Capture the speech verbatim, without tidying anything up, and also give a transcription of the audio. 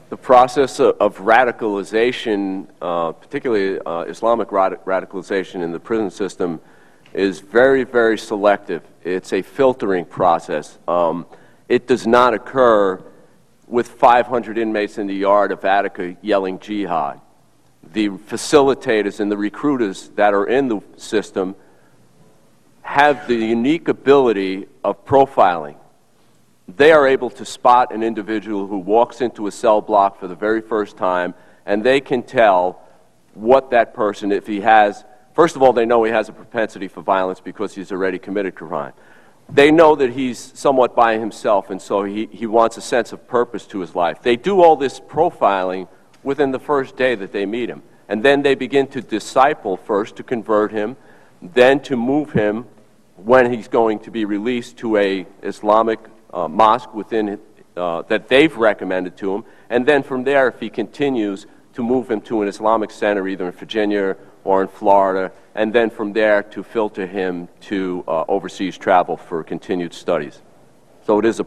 The process of, of radicalization, uh, particularly uh, Islamic rad radicalization in the prison system, is very, very selective. It's a filtering process. Um, it does not occur with five hundred inmates in the yard of Attica yelling jihad. The facilitators and the recruiters that are in the system have the unique ability of profiling. They are able to spot an individual who walks into a cell block for the very first time, and they can tell what that person, if he has, first of all, they know he has a propensity for violence because he's already committed crime. They know that he's somewhat by himself, and so he, he wants a sense of purpose to his life. They do all this profiling within the first day that they meet him. And then they begin to disciple first to convert him, then to move him when he's going to be released to a Islamic uh, mosque within uh, that they've recommended to him. And then from there, if he continues, to move him to an Islamic center either in Virginia or in Florida, and then from there to filter him to uh, overseas travel for continued studies. So it is a